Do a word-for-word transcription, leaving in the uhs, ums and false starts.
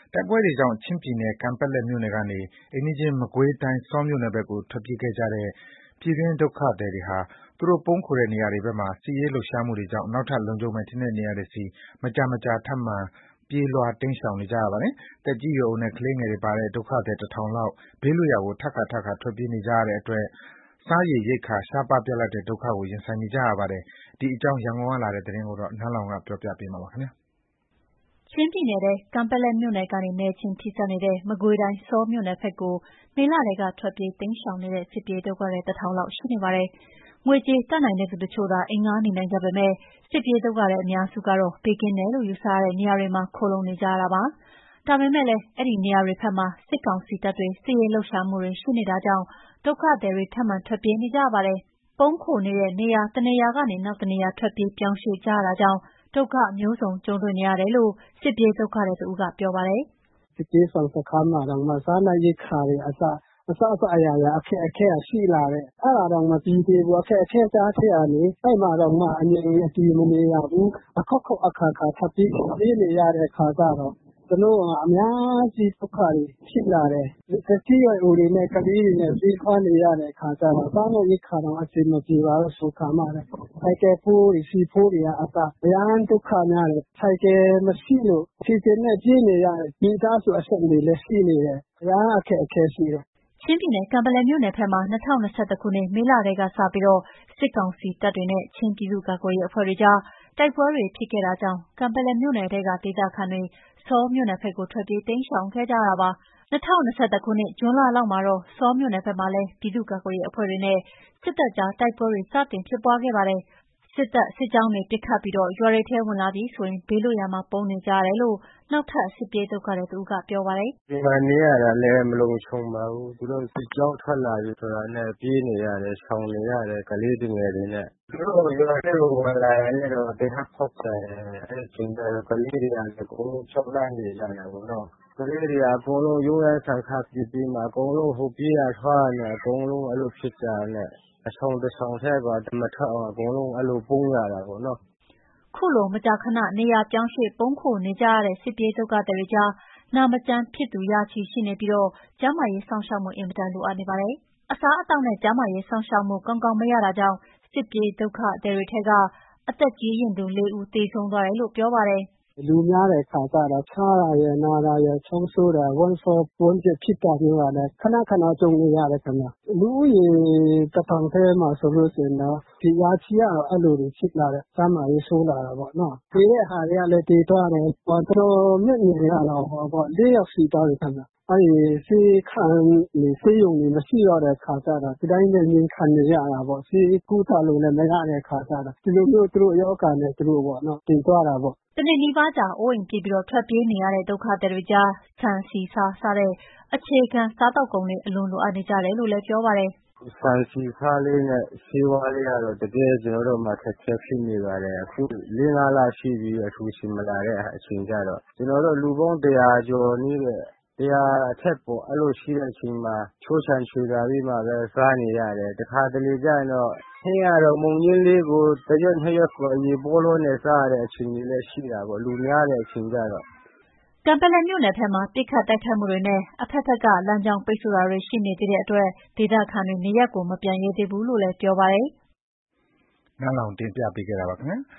တိုက်ပွဲတွေကြောင့် ချင်းပြည်နယ် ကန်ပက်လက်မြို့နယ်ကနေ အိမ်နီးချင်း မကွေးတိုင်း ဆောမြို့နယ်ဘက်ကို ထွက်ပြေးခဲ့ကြတဲ့ ပြည်တွင်းဒုက္ခသည်တွေဟာ သူတို့ပုန်းခိုတဲ့နေရာတွေဘက်မှာ စစ်ရေးလှုပ်ရှားမှုတွေကြောင့် နောက်ထပ် လုံခြုံမယ်ထင်တဲ့နေရာတွေဆီ မကြာမကြာ ထပ်မံပြေးလွှား တိမ်းရှောင်နေကြရပါတယ်။ သက်ကြီးရွယ်အိုနဲ့ ကလေးငယ်တွေပါတဲ့ ဒုက္ခသည် တစ်ထောင်လောက် ဘေးလွတ်ရာကို ထပ်ခါထပ်ခါ ထွက်ပြေးနေကြရတဲ့အတွက် စားရေရိက္ခာ ရှားပါးပြတ်လပ်တဲ့ ဒုက္ခကို ရင်ဆိုင်နေကြရပါတယ်။ ဒီအကြောင်း ရန်ကုန်ကလာတဲ့သတင်းကို နန်းလောဝ်က ပြောပြပါမယ်။ချင်းပြည်နယ်ထဲ ကန်ပက်လက်မြို့နယ်ကနေ နယ်ချင်းထိစပ်နေတဲ့ မကွေးတိုင်း ဆောမြို့နယ်ဘက်ကို မေလထဲက ထွက်ပြေးတိမ်းရှောင်နေတဲ့ စစ်ပြေးဒုက္ခသည် တစ်ထောင်လောက်ရှိနေပါတယ်။ ငွေကြေးတတ်နိုင်တဲ့သူတချို့သာ အိမ်ငှားနေနိုင်ကြပေမယ့် စစ်ပြေးဒုက္ခသည်အများစုကတော့ ဘေးကင်းတယ်လို့ ယူဆရတဲ့နေရာတွေမှာ ခိုလှုံနေကြရတာပါ။ ဒါပေမယ့်လည်း အဲဒီနေရာတွေဘက်မှာ စစ်ကောင်စီတပ်တွေ စစ်ရေးလှုပ်ရှားမှုတွေရှိနေတာကြောင့် ဒုက္ခသည်တွေ ထပ်မံထွက်ပြေးနေကြရပါတယ်။ ပုန်းခိုနေတဲ့ နေရာတနေရာကနေ နောက်တနေရာ ထွက်ပြေးပြောင်းရွှေ့ကြရတာကြောင့် ဒုက္ခမျိုးစုံကြုံတွေ့နေရတယ်လို့ စစ်ပြေးဒုက္ခသည်တဦးက ပြောပါတယ်။ “စစ်ပြေးရှောင်စခန်းမှာတောင်မှ စားနပ်ရိက္ခာတွေအစ အစစအရာရာ အခက်အခဲကရှိလာတယ်။ အဲ့ဒါတောင်မပြီးသေးဘူး။ အခက်အခဲကြားထဲကနေ အဲ့မှာတောင်မှ အငြိမ်အတည်မနေရဘူး။ အခုခုအခါခါထပ်ပြီးပြေးနေရတဲ့အခါကျတော့ ကျွန်တော်တို့အများကြီးဒုက္ခတွေဖြစ်လာတယ်။ သက်ကြီးရွယ်အိုတွေနဲ့ ကလေးတွေနဲ့ ပြေးလွှားနေရတဲ့အခါကျတော့ စားနပ်ရိက္ခာတောင်အဆင်မပြေပါဘူးဆိုခါမှလည်း ဆိုင်ကယ်ဖိုးတွေ ဆီဖိုးတွေကအစ အရမ်းဒုက္ခများတယ်။ ဆိုင်ကယ်မရှိလို့ ခြေကျင်နဲ့ပြေးနေရတဲ့ မိသားစုအဆက်တွေလည်းရှိနေတယ်။ အရမ်းအခက်အခဲရှိတယ်။ ” ချင်းပြည်နယ် ကန်ပက်လက်မြို့နယ်ဘက်မှာ ၂၀၂၁ ခုနှစ် မေလထဲကစပြီး စစ်ကောင်စီတပ်တွေနဲ့ ချင်းပြည်သူ့ကာကွယ်ရေးအဖွဲ့တွေကြား တိုက်ပွဲတွေဖြစ်ခဲ့တာကြောင့် ကန်ပက်လက်မြို့နယ်ထဲက ဒေသခံတွေ ဆောမြို့နယ်ဘက်ကို ထွက်ပြေးတိမ်းရှောင်ခဲ့ကြတာပါ။ ၂၀၂၁ ခုနှစ် ဇွန်လလောက်မှာတော့ ဆောမြို့နယ်ဘက်မှာလည်း ပြည်သူ့ကာကွယ်ရေးအဖွဲ့တွေနဲ့ စစ်တပ်ကြား တိုက်ပွဲတွေ စတင်ဖြစ်ပွားခဲ့ပါတယ်။ စစ်တပ်စစ်ကြောင်းတွေ ပစ်ခတ်ပြီး ရွာတွေထဲဝင်လာပြီဆိုရင် ဘေးလွတ်ရာမှာ ပုန်းနေကြရတယ်လို့ နောက်ထပ် စစ်ပြေးဒုက္ခသည်တဦးက ပြောပါတယ်။ “ဒီမှာနေရတာလည်း မလုံခြုံပါဘူး။ သူတို့စစ်ကြောင်းထွက်လာပြီဆိုတာနဲ့ ပြေးနေရတယ်။ ရှောင်နေရတယ် ကလေးသူငယ်တွေနဲ့။ သူတို့ရွာထဲကိုဝင်လာရင်လည်း သေနတ်ဖောက်ချင်တယ်။ အဲ့အချိန်ကျတော့ ကလေးတွေကလည်း အကုန်လုံးကြောက်လန့်နေကြတာပေါ့နော်။ ကလေးတွေက အကုန်လုံးရုန်းရင်းဆန်ခတ်ဖြစ်ပြီးမှ အကုန်လုံးဟိုပြေးရလွှားရနဲ့ အကုန်လုံးအဲ့လိုဖြစ်ကြတာနဲ့ အဆောင်တစ်ဆောင်ထဲကို မထွက်အောင် အကုန်လုံးအဲ့လိုပုန်းရတာပေါ့နော်။ ” ခုလို မကြာခဏ နေရာပြောင်းရွှေ့ ပုန်းခိုနေကြရတဲ့ စစ်ပြေးဒုက္ခသည်တွေကြား နာမကျန်းဖြစ်သူ ရာချီရှိနေပြီး ကျန်းမာရေးစောင့်ရှောက်မှု အင်မတန်လိုအပ်နေပါတယ်။ အစားအသောက်နဲ့ ကျန်းမာရေးစောင့်ရှောက်မှု ကောင်းကောင်းမရတာကြောင့် စစ်ပြေးဒုက္ခသည်တွေထဲက အသက်ကြီးရင့်သူ လေး ဦး သေဆုံးသွားတယ်လို့ ပြောပါတယ်။ “လူများတဲ့အခါကျတော့ ဖျားတာရယ် နာတာရယ် ချောင်းဆိုးတာ ဝမ်းလျှောဝမ်းပျက်ဖြစ်တာမျိုးကလည်း ခဏခဏကြုံနေရတယ်ခင်ဗျ။ လူဦးရေတစ်ထောင်ထဲမှာဆိုလို့ရှိရင်တော့ ဒီရာချီကတော့ အဲ့လိုတွေဖြစ်လာတယ်။ ကျန်းမာရေးဆိုးလာတာပေါ့နော်။ သေတဲ့ဟာတွေကလည်း သေသွားတယ်။ ကျွန်တော်မျက်မြင်ကတော့ လေးယောက်ရှိသွားပြီခင်ဗျ။ အဲ့ဒီဆေးခန်းတွေ ဆေးရုံတွေမရှိတော့တဲ့အခါကျတော့ ဒီတိုင်းပဲငြိမ်ခံနေရတာပေါ့။ ဆေးကုသလို့လည်းမရတဲ့အခါကျတော့ ဒီလိုမျိုးသူတို့ရောဂါနဲ့ သူတို့ပေါ့နော်သေသွားတာပေါ့။ ” တနှစ်နီးပါးကြာ အိုးအိမ်ပစ်ပြီး ထွက်ပြေးနေရတဲ့ ဒုက္ခသည်တွေကြား ဆန် ဆီ ဆား စတဲ့ အခြေခံစားသောက်ကုန်တွေ အလွန်လိုအပ်နေကြတယ်လို့လည်း ပြောပါတယ်။ “ဆန်ဆီဆားလေးနဲ့ ဆေးဝါးလေးကတော့ တကယ်ကျွန်တော်တို့မှာ အခက်အခဲဖြစ်နေပါတယ်။ အခု လေး ငါးလရှိပြီ အလှူရှင်မလာတဲ့အချိန်ကျတော့ ကျွန်တော်တို့လူပေါင်း တစ်ရာကျော်နီးပါး တစ်ရာအထက်ပေါ့ အဲ့လိုရှိတဲ့အချိန်မှာ ခြိုးခြံချွေတာပြီးမှပဲ စားနေရတယ်။ တခါတလေကျရင်တော့ ဟင်းကတော့ မုန့်ချင်းလေးကို တစ်ရွက် နှစ်ရွက်ကို ရေပေါလောနဲ့ စားရတဲ့အချိန်တွေလည်းရှိတာပေါ့။ လူများတဲ့အချိန်ကျတော့။ ” ကန်ပက်လက်မြို့နယ်ဘက်မှာ ပစ်ခတ်တိုက်ခိုက်မှုတွေနဲ့ အဘက်ဘက်က လမ်းကြောင်းပိတ်ဆို့တာတွေ ရှိနေသေးတဲ့အတွက် ဒေသခံတွေ နေရပ်ကို မပြန်ရဲသေးဘူးလို့လည်း ပြောပါတယ်။ နန်းလောဝ်တင်ပြပေးခဲ့တာပါခင်ဗျာ။